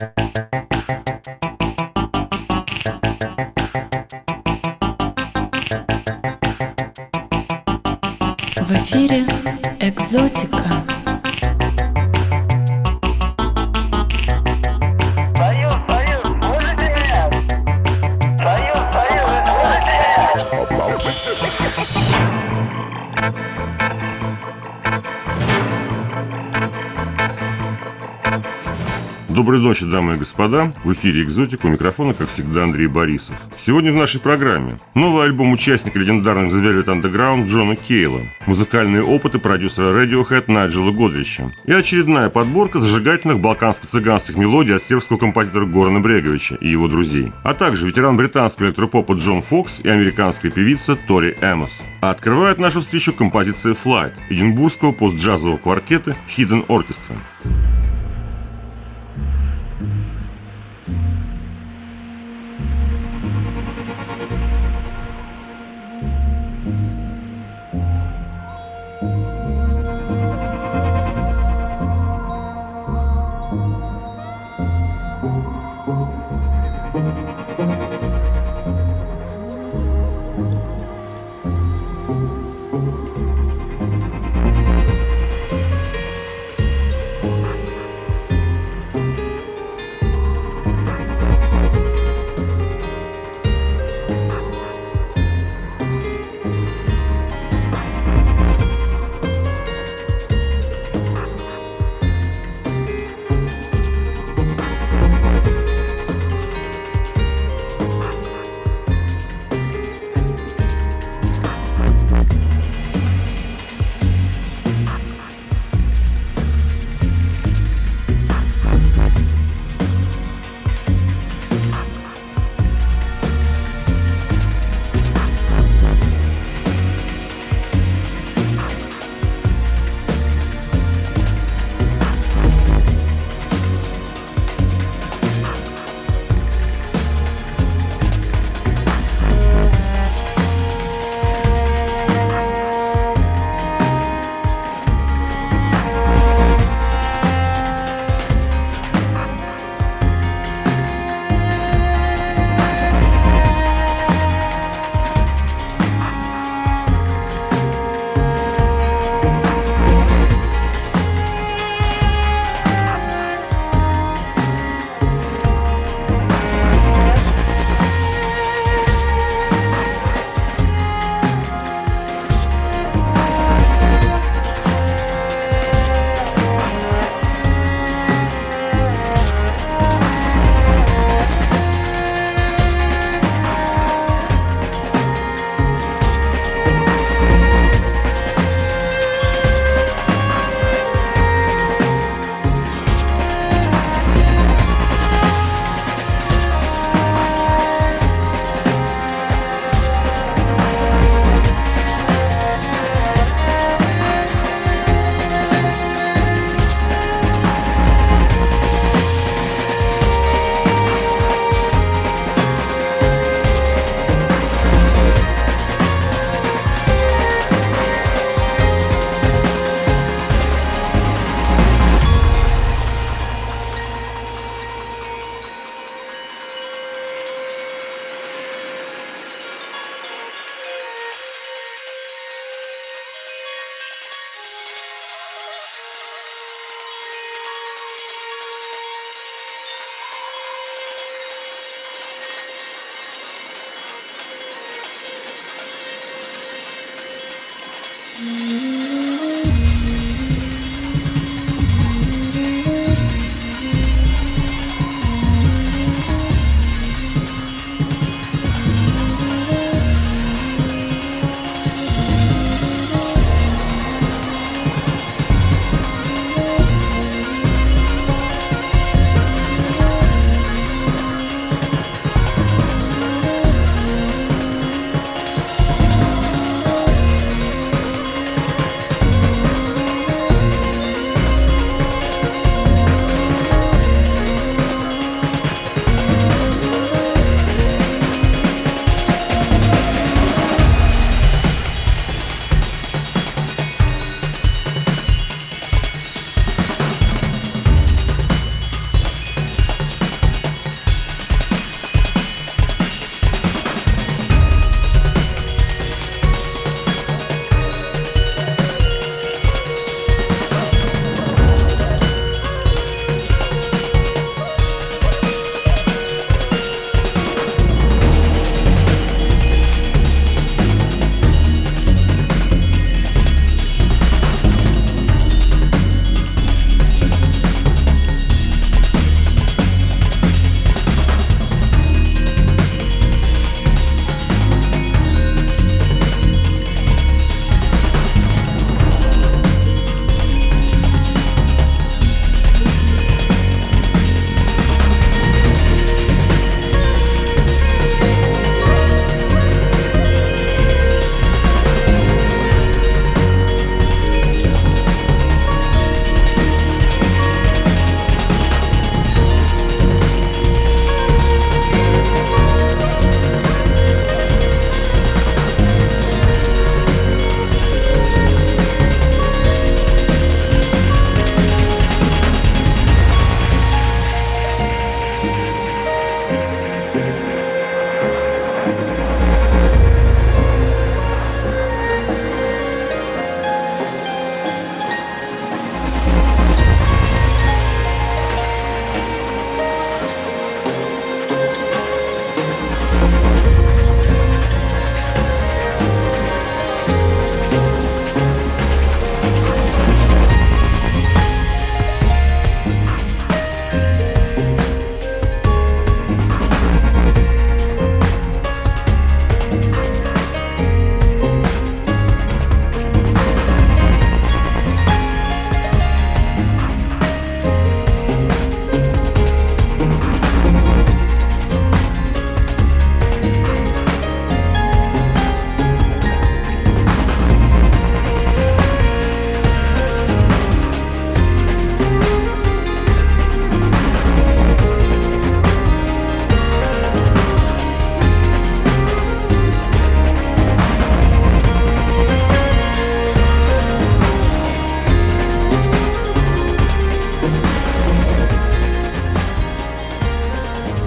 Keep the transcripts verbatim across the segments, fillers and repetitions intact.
В эфире «Экзотика». Союз, Союз, слышите меня? Союз, Союз, вы слышите меня? Доброй ночи, дамы и господа. В эфире «Экзотика», у микрофона, как всегда, Андрей Борисов. Сегодня в нашей программе новый альбом участника легендарных The Velvet Underground Джона Кейла, музыкальные опыты продюсера Radiohead Найджела Годрича и очередная подборка зажигательных балканско-цыганских мелодий от сербского композитора Горана Бреговича и его друзей, а также ветеран британского электропопа Джон Фокс и американская певица Тори Эмос. А открывает нашу встречу композиция «Flight» эдинбургского постджазового квартета Hidden Orchestra.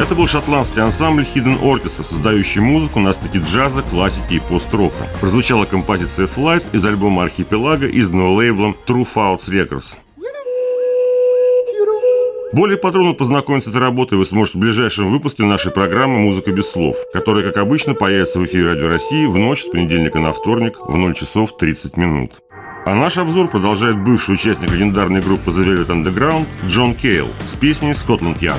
Это был шотландский ансамбль Hidden Orchestra, создающий музыку на стыке джаза, классики и пост-рока. Прозвучала композиция Flight из альбома Архипелага, изданного лейблом True Fouts Records. Более подробно познакомиться с этой работой вы сможете в ближайшем выпуске нашей программы «Музыка без слов», которая, как обычно, появится в эфире Радио России в ночь с понедельника на вторник в ноль часов тридцать минут. А наш обзор продолжает бывший участник легендарной группы The Velvet Underground Джон Кейл с песней «Scotland Yard».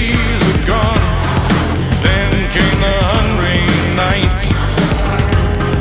Days are gone, then came the hungry nights.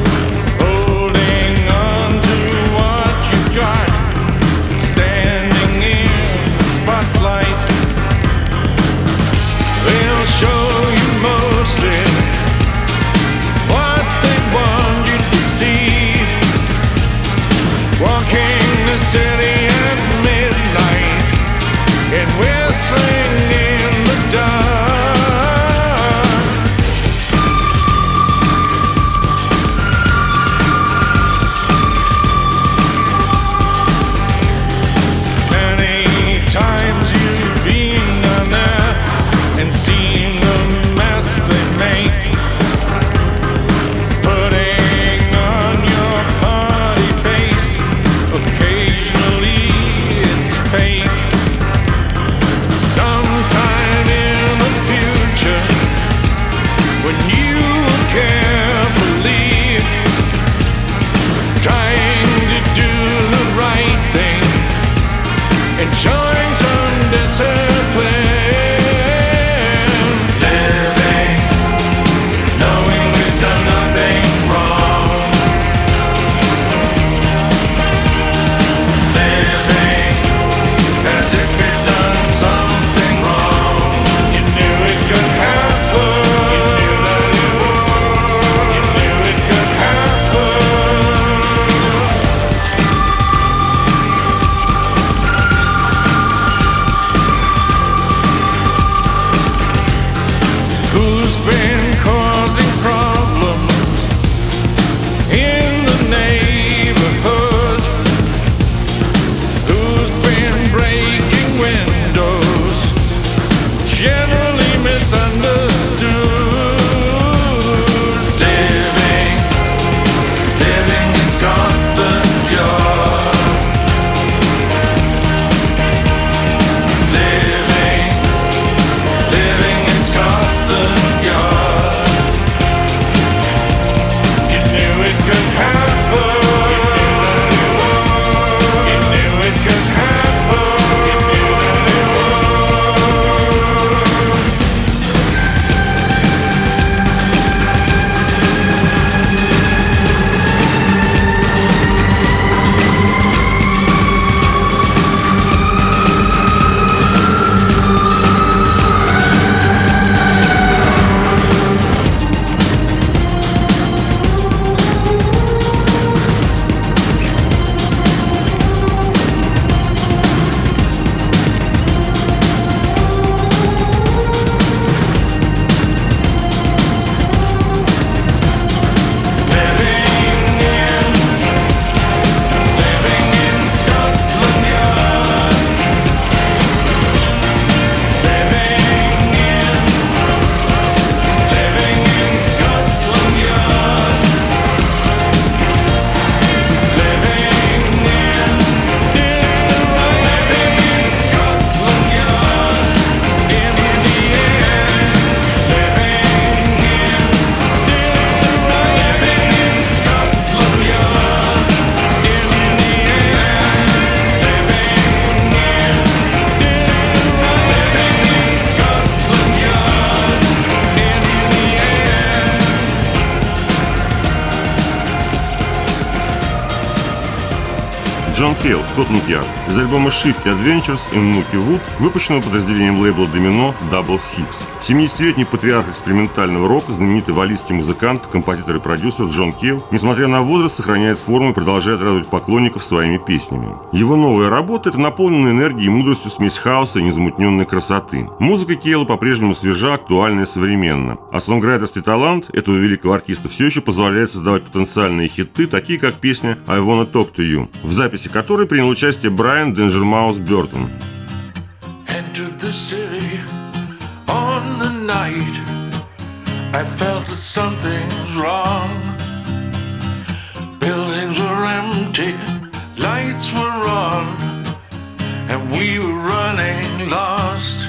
Джон Кейл, Скотланд-Ярд, из альбома Shifty Adventures in Nookie Wood, выпущенного подразделением лейбла Domino Double Six. семидесятилетний патриарх экспериментального рока, знаменитый валлийский музыкант, композитор и продюсер Джон Кейл, несмотря на возраст, сохраняет форму и продолжает радовать поклонников своими песнями. Его новая работа – это наполненная энергией и мудростью смесь хаоса и незамутненной красоты. Музыка Кейла по-прежнему свежа, актуальна и современна. А сонграйтерский талант этого великого артиста все еще позволяет создавать потенциальные хиты, такие как песня «I Wanna Talk to You», в записи которой принял участие Брайан Danger Mouse Бёртон. Entered the city on the night. I felt that something's wrong. Buildings were empty, lights were on, and we were running lost.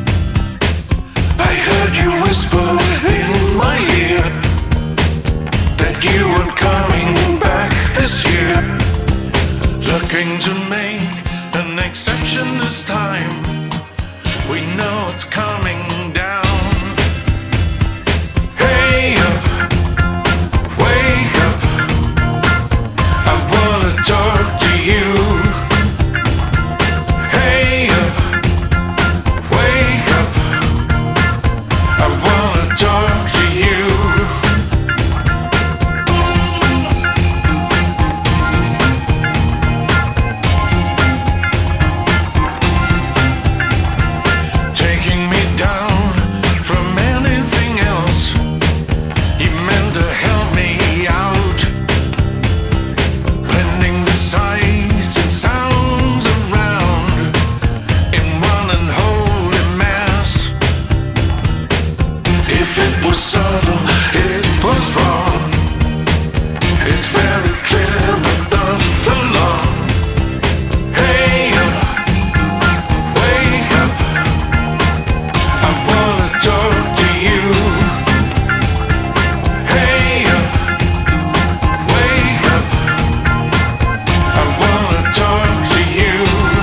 I heard you whisper in my ear that you weren't coming back this year. Looking to make an exception this time. We know it's coming down. Hey up, wake up. I wanna talk to you. Hey up, wake up. I wanna talk to you. Taking me down from anything else. You meant to help me out. Blending the sights and sounds around in one unholy mass. If it was subtle, it was wrong. It's very clear, but not for long. Hey up, wake up. I wanna talk to you. Hey up, wake up. I wanna talk to you.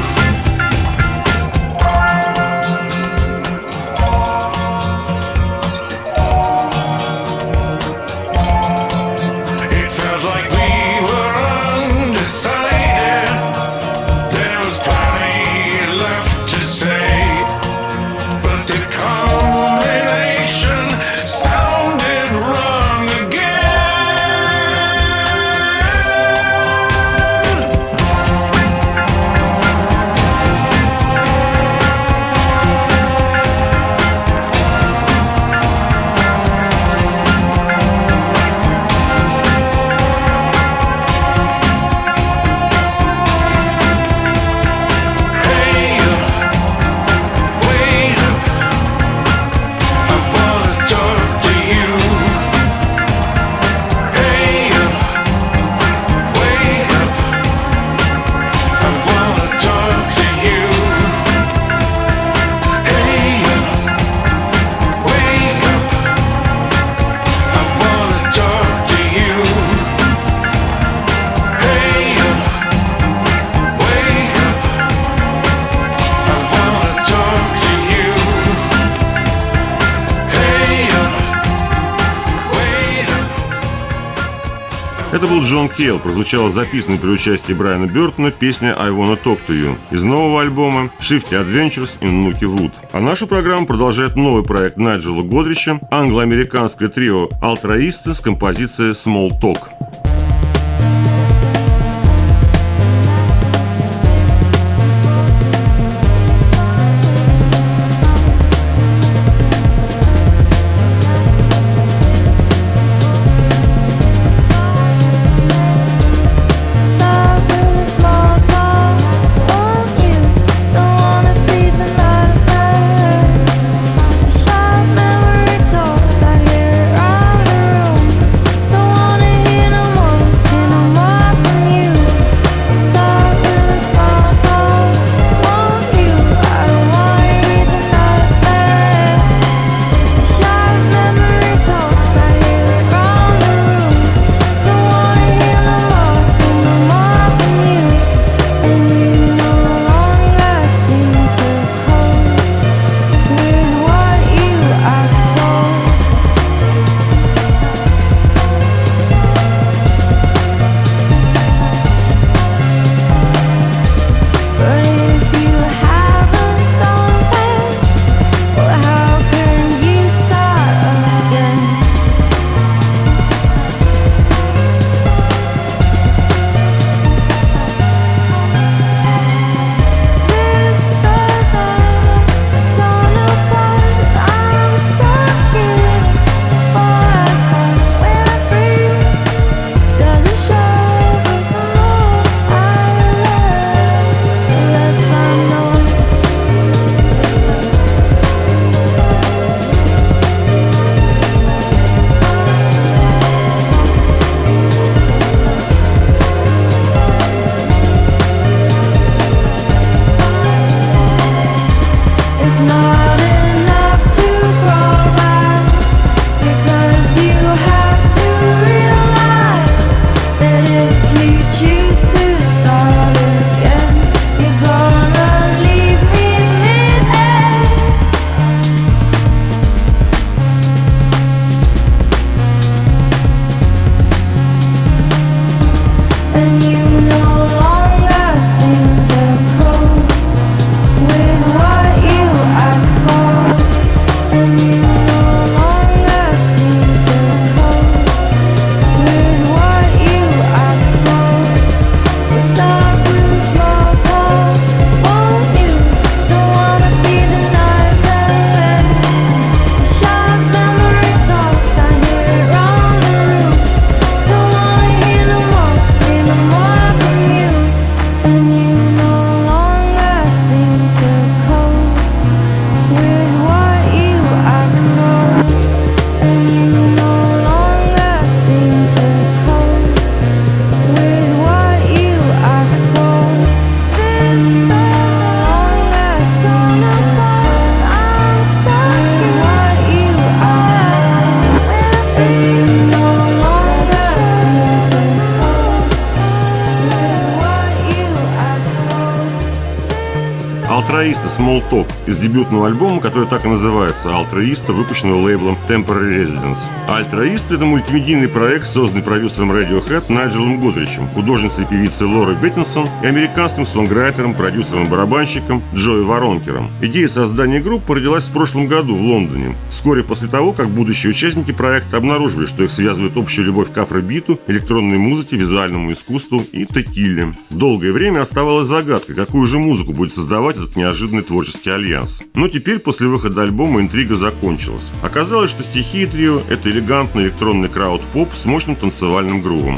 It felt like we were undecided. There was plenty left to say, but the combination sounded wrong again. Hey up, wait up. I wanna talk to you. Hey up, wake up. I wanna talk to you. Hey up, wake up. I wanna talk to you. Hey up, wake up. I wanna talk to you. Hey up, wait up. Это был Джон Кейл, прозвучала записанная при участии Брайана Бёртона песня «I Wanna Talk to You» из нового альбома Shifty Adventures in Nookie Wood. А нашу программу продолжает новый проект Найджела Годрича, англо-американское трио Алтруисты с композицией «Small Talk». Stop with the small talk, won't you? Don't wanna feed the nightmare. Sharp memory talks, I hear it round the room. Don't wanna hear no Алтруиста Small Talk из дебютного альбома, который так и называется Алтруиста, выпущенного лейблом Temporary Residence. Алтруиста — это мультимедийный проект, созданный продюсером Radiohead Найджелом Годричем, художницей и певицей Лорой Беттинсон и американским сонграйтером, продюсером и барабанщиком Джои Воронкером. Идея создания группы родилась в прошлом году в Лондоне, вскоре после того, как будущие участники проекта обнаружили, что их связывает общая любовь к афробиту, электронной музыке, визуальному искусству и текиле. Долгое время оставалась загадкой, какую же музыку будет создавать этот неожиданный творческий альянс. Но теперь, после выхода альбома, интрига закончилась. Оказалось, что стихия трио – это элегантный электронный крауд-поп с мощным танцевальным грувом.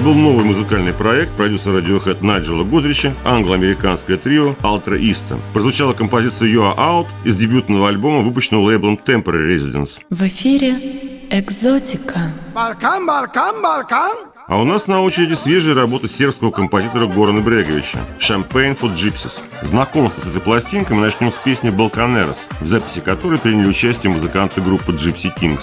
был новый музыкальный проект продюсера Radiohead Найджела Годрича, англо-американское трио Ultra Eastern. Прозвучала композиция You Are Out из дебютного альбома, выпущенного лейблом Temporary Residence. В эфире «Экзотика». Балкан, Балкан, Балкан. А у нас на очереди свежая работа сербского композитора Горана Бреговича «Champagne for Gypsies». Знакомство с этой пластинкой мы начнем с песни «Balkaneros», в записи которой приняли участие музыканты группы Gypsy Kings.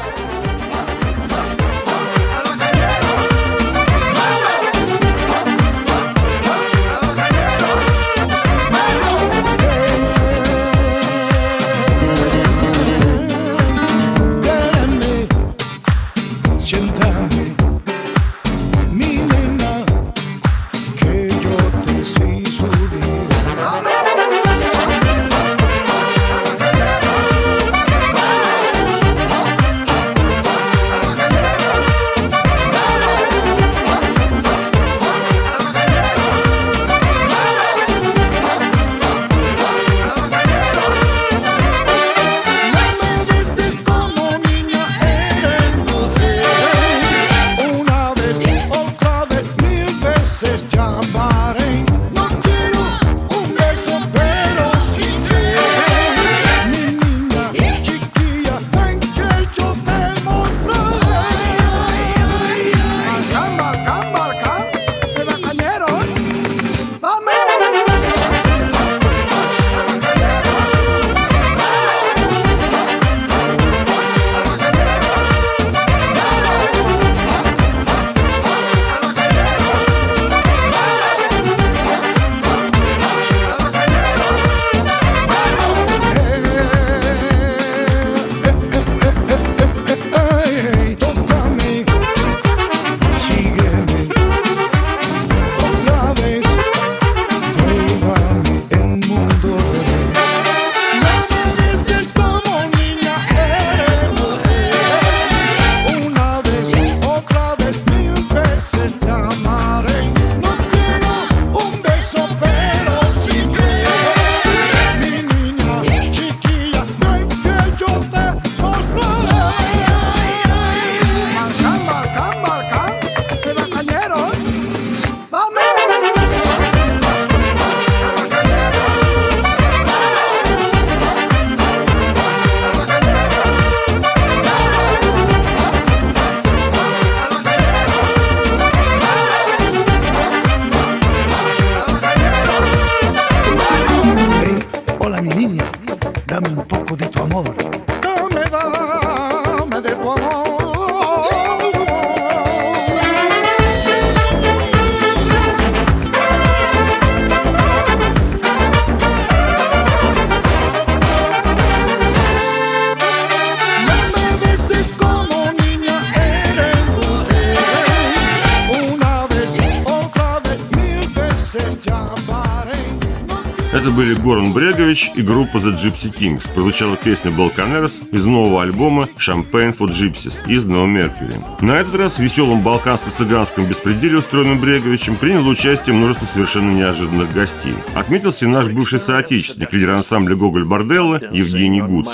Это были Горан Брегович и группа The Gypsy Kings. Прозвучала песня «Balkaneros» из нового альбома «Champagne for Gypsies», изданного Mercury. На этот раз в веселом балканско-цыганском беспределе, устроенном Бреговичем, приняло участие множество совершенно неожиданных гостей. Отметился и наш бывший соотечественник, лидер ансамбля «Гоголь Борделло» Евгений Гуц.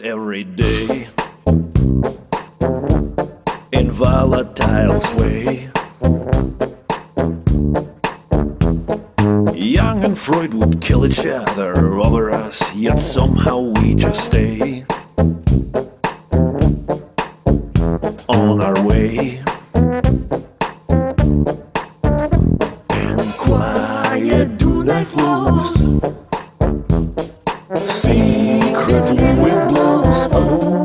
Young and Freud would kill each other over us, yet somehow we just stay on our way. And quiet do thy flows, secretly wind blows. Oh,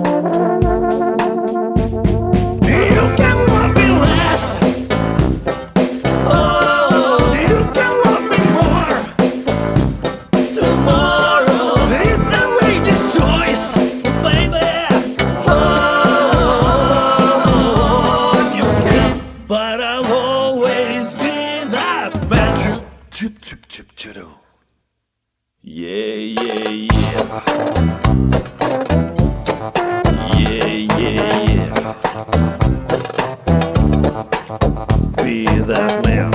yeah, yeah, yeah. Yeah, yeah, yeah. Be that man.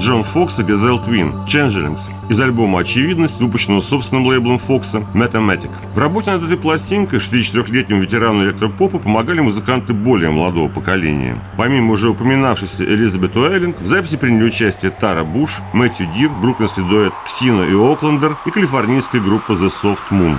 Джон Фокс и Газелл Твин «Changelings» из альбома «Очевидность», выпущенного собственным лейблом Фокса «Mathematic». В работе над этой пластинкой шестидесятитрёхлетнему ветерану электропопа помогали музыканты более молодого поколения. Помимо уже упоминавшейся Элизабет Уайлинг, в записи приняли участие Тара Буш, Мэтью Дир, бруклинский дуэт Ксино и Оклендер и калифорнийская группа The Soft Moon.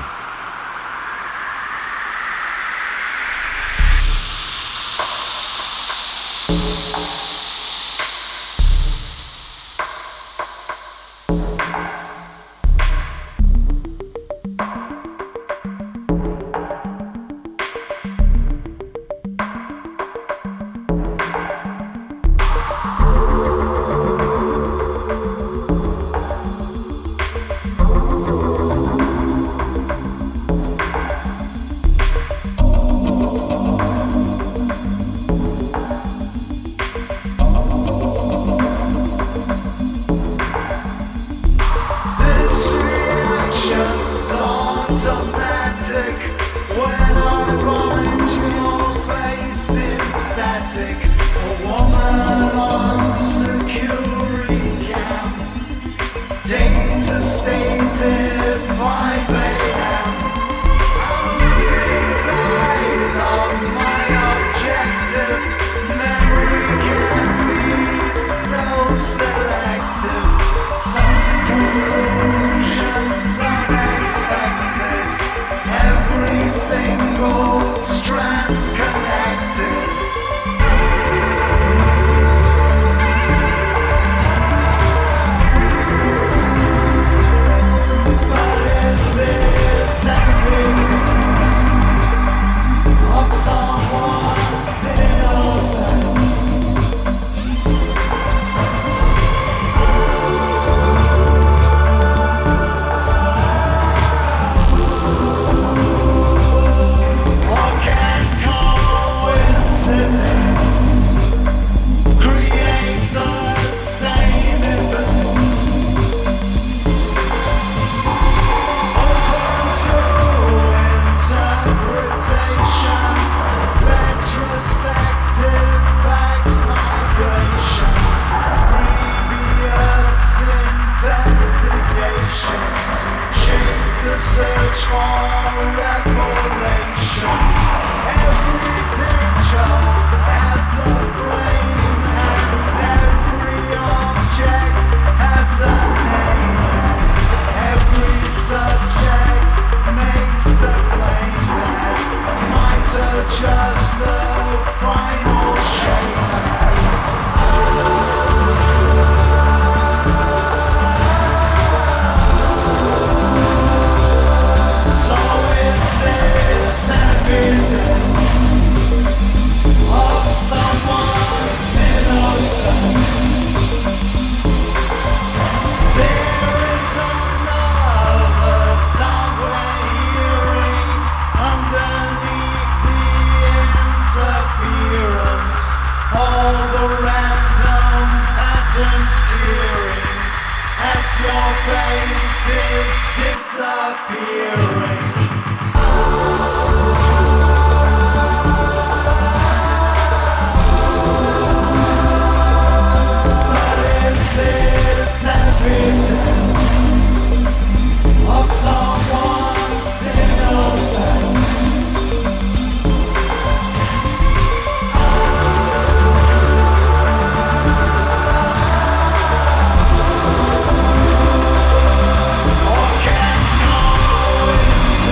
Or can coincidence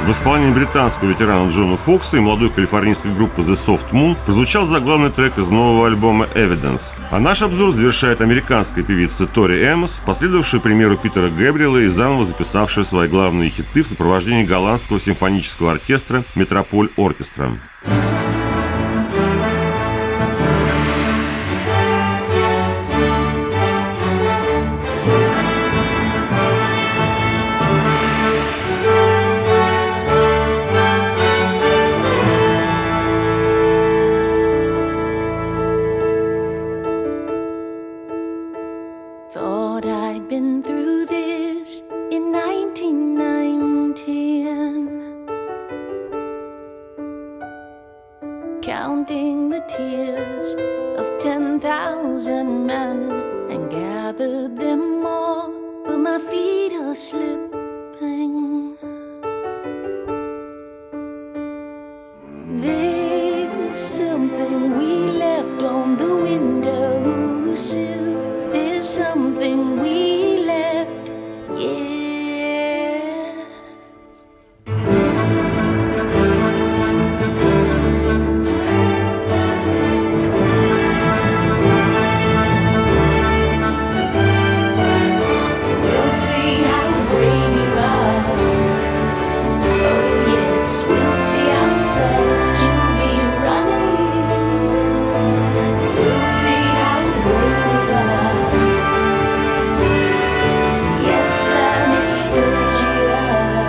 В исполнении британского ветерана Джона Фокса и молодой калифорнийской группы The Soft Moon прозвучал заглавный трек из нового альбома Evidence. А наш обзор завершает американская певица Тори Эмос, последовавшая примеру Питера Гэбриэла и заново записавшая свои главные хиты в сопровождении голландского симфонического оркестра Метрополь Оркестра. Thought I'd been through this in nineteen nineteen, counting the tears of ten thousand men, and gathered them all, but my feet are slipping. There's something we left on the windowsill. There's something we left, yes. We'll see how brave you are. Oh yes, we'll see how fast you'll be running. We'll see how brave you are. Yes, Anastasia.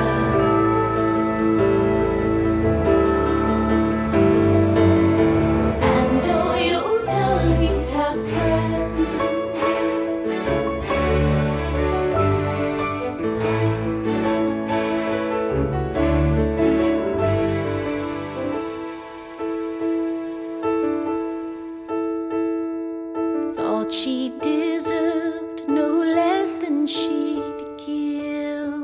And all your dollies have friends. Thought she deserved no less than she'd give.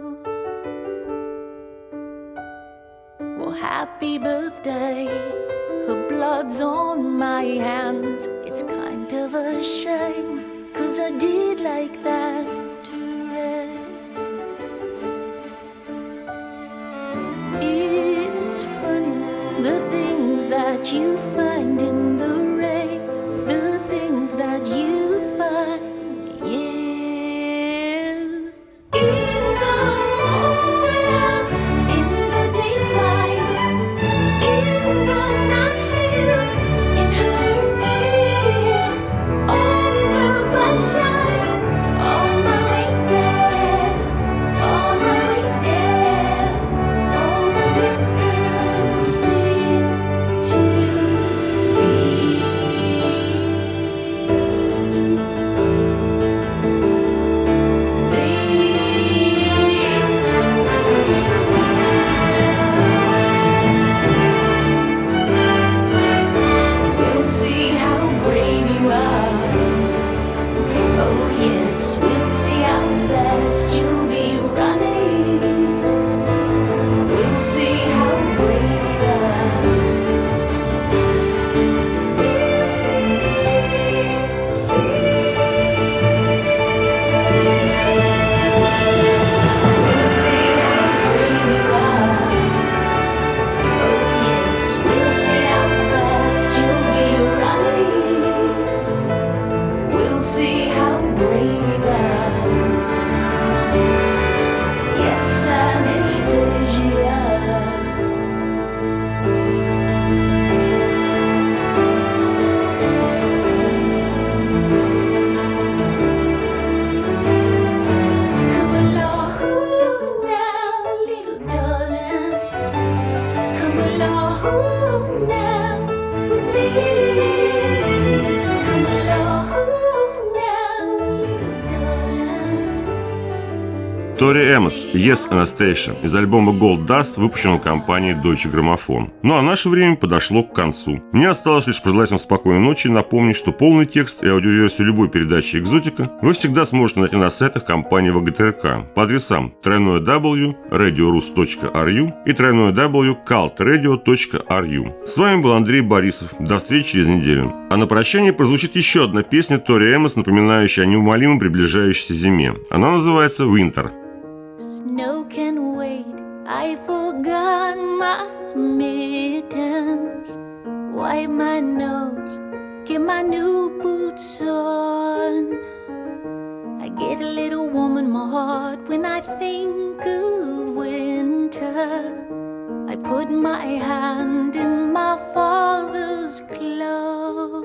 Well, happy birthday, her blood's on my hands. It's kind of a shame, 'cause I did like that to rest. It's funny, the things that you find in the rain, the things that you find, yes. In the moonlight, in the daylight, in the night still, in her rain, on the bus side, on my way there, on my way there, all the girls seem to be. We'll see how brave you are. Oh yes, we'll see how fast you'll be running. We'll see how brave you are. We'll see, see. We'll see how brave you are. Oh yes, we'll see how fast you'll be running. We'll see how brave you are. Yes, Anastasia. Come along now, little darling. Come along now with me. Come along now, little darling. Тори Эмос «Yes, Anastasia» из альбома Gold Dust, выпущенного компанией Deutsche Grammophon. Ну а наше время подошло к концу. Мне осталось лишь пожелать вам спокойной ночи и напомнить, что полный текст и аудиоверсию любой передачи «Экзотика» вы всегда сможете найти на сайтах компании ВГТРК по адресам дабл ю дабл ю дабл ю точка радиорус точка ар ю и дабл ю дабл ю дабл ю точка калт радио точка ар ю. С вами был Андрей Борисов. До встречи через неделю. А на прощание прозвучит еще одна песня Тори Эмос, напоминающая о неумолимо приближающейся зиме. Она называется «Winter». Snow can wait, I forgot my mittens, wipe my nose, get my new boots on. I get a little warm in my heart when I think of winter. I put my hand in my father's glove.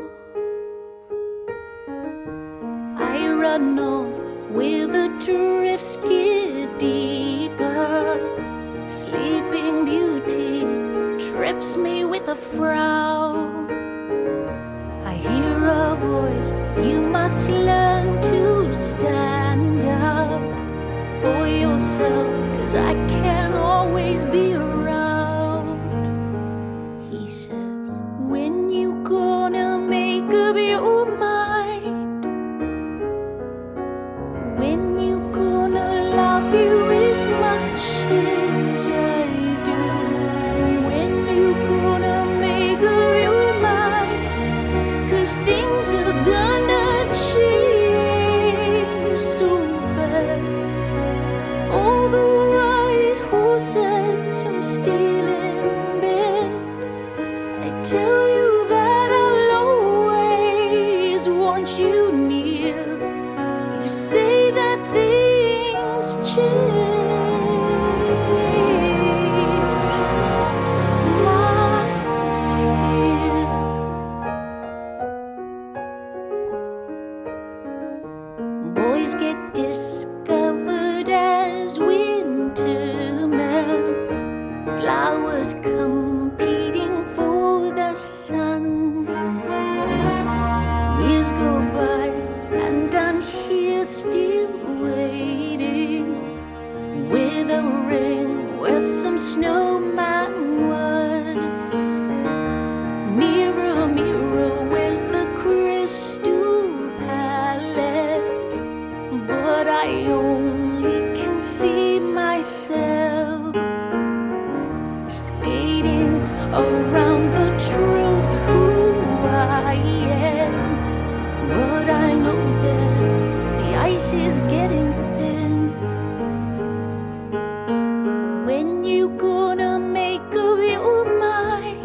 I run off with a drift skid deeper. Sleeping Beauty trips me with a frown. I hear a voice, you must learn to stand up for yourself, 'cause I can't always be around. He says, when you gonna make up your mind? When you gonna love you as much as I do? When you gonna make up your mind? 'Cause things are gonna change so fast. All the white horses are still in bed. I tell you that I'll always want you near. You say that things change, my dear. Boys get discovered as winter melts, flowers competing for the sun. Years go by and I'm here still waiting, with a ring where some snowman was. Mirror, mirror, where's the crystal palace? But I only can see myself skating around the truth who I am. But I know that the ice is getting thin. When you gonna make up your mind?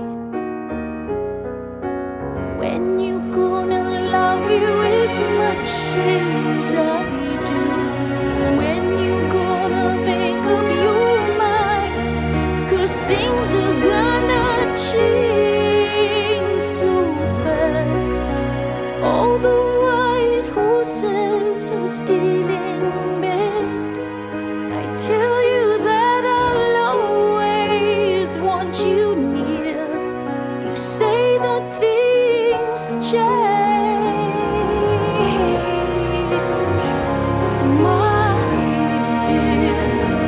When you gonna love you as much as I do? When you gonna make up your mind? 'Cause things are gonna change so fast. All the white horses are still in bed. I tell you that I'll always want you near. You say that things change, my dear.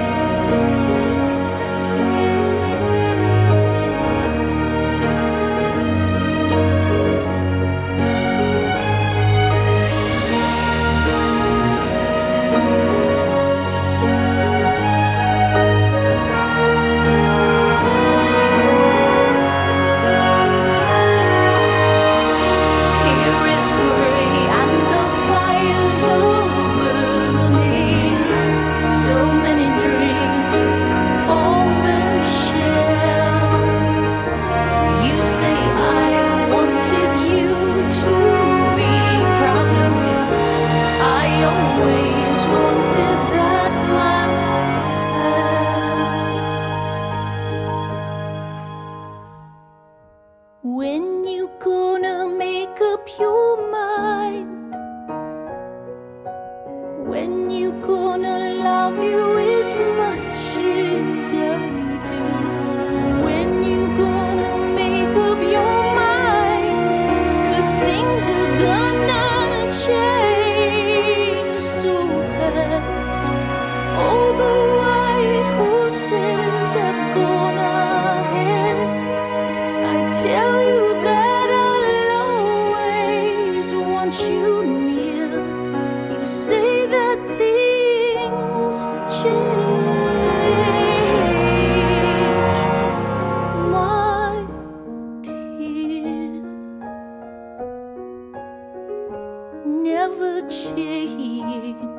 Here is gray and the fires are burning. So many dreams on the shelf. You say I wanted you to be proud of me. I always wanted that myself. When you gonna make up your mind? When you gonna love you as much as I do? When you gonna make up your mind? 'Cause things are gonna change so fast. All the white horses have gone ahead. I tell you that I'll always want you near. You say that things change, my dear. Never change.